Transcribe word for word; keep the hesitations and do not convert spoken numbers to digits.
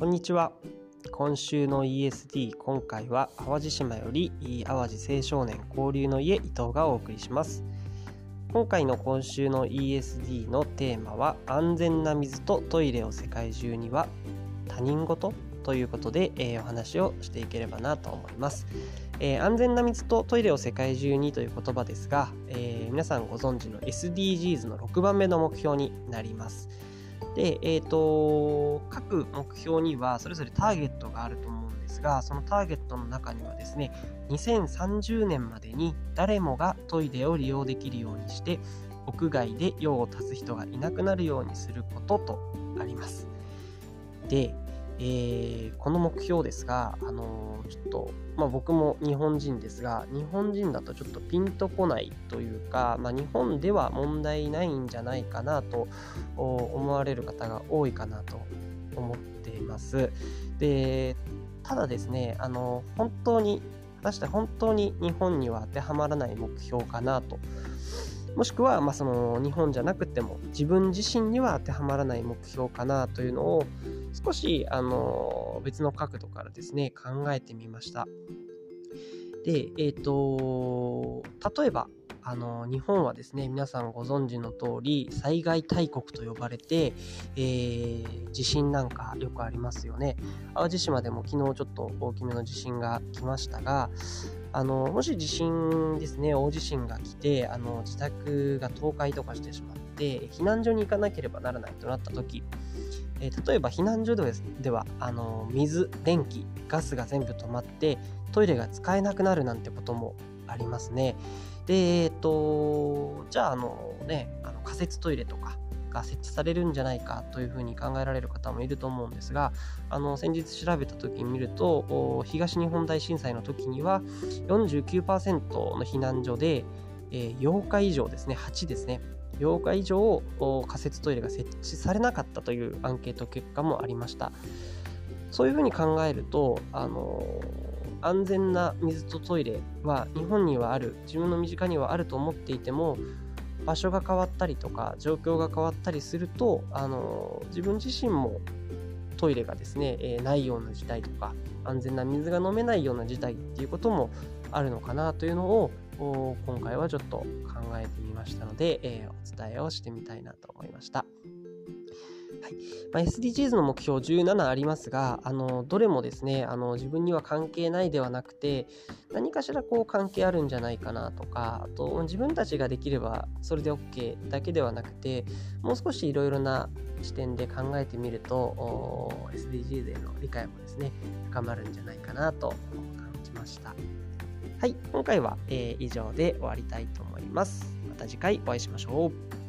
んにちは。今週の イーエスディー、今回は淡路島より淡路青少年交流の家伊藤がお送りします。今回の今週の イーエスディー のテーマは、安全な水とトイレを世界中には他人事ということで、えー、お話をしていければなと思います。えー、安全な水とトイレを世界中にという言葉ですが、えー、皆さんご存知の エスディージーズ のろくばんめの目標になります。で、えーと、各目標にはそれぞれターゲットがあると思うんですが、そのターゲットの中にはですね、にせんさんじゅうねんまでに誰もがトイレを利用できるようにして、屋外で用を足す人がいなくなるようにすることとあります。で、えー、この目標ですが、あのー、ちょっと、まあ、僕も日本人ですが、日本人だとちょっとピンとこないというか、まあ、日本では問題ないんじゃないかなと思われる方が多いかなと思っています。で、ただですね、あの本当に果たして本当に日本には当てはまらない目標かなと、もしくは、まあ、その日本じゃなくても自分自身には当てはまらない目標かなというのを少しあの別の角度からですね考えてみました。で、えっと例えばあの日本はですね、皆さんご存知の通り災害大国と呼ばれて、えー、地震なんかよくありますよね。淡路島でも昨日ちょっと大きめの地震が来ましたが、あのもし地震ですね、大地震が来てあの自宅が倒壊とかしてしまって避難所に行かなければならないとなった時、えー、例えば避難所では、ではあの水、電気、ガスが全部止まってトイレが使えなくなるなんてこともありますね。で、えっと、じゃあ、あのね、あの仮設トイレとかが設置されるんじゃないかというふうに考えられる方もいると思うんですが、あの先日調べた時に見ると、東日本大震災の時には よんじゅうきゅうパーセント の避難所で、えー、ようか以上ですね、はちですね、ようか以上仮設トイレが設置されなかったというアンケート結果もありました。そういうふうに考えると、あの安全な水とトイレは日本にはある、自分の身近にはあると思っていても、場所が変わったりとか状況が変わったりすると、あの自分自身もトイレがですね、えー、ないような事態とか、安全な水が飲めないような事態っていうこともあるのかなというのを今回はちょっと考えてみましたので、えー、お伝えをしてみたいなと思いました。はい、まあ、エスディージーズ の目標じゅうななありますが、あのどれもですね、あの自分には関係ないではなくて、何かしらこう関係あるんじゃないかなとか、あと自分たちができればそれで OK だけではなくて、もう少しいろいろな視点で考えてみると エスディージーズ への理解もですね深まるんじゃないかなと感じました。はい、今回は、えー、以上で終わりたいと思います。また次回お会いしましょう。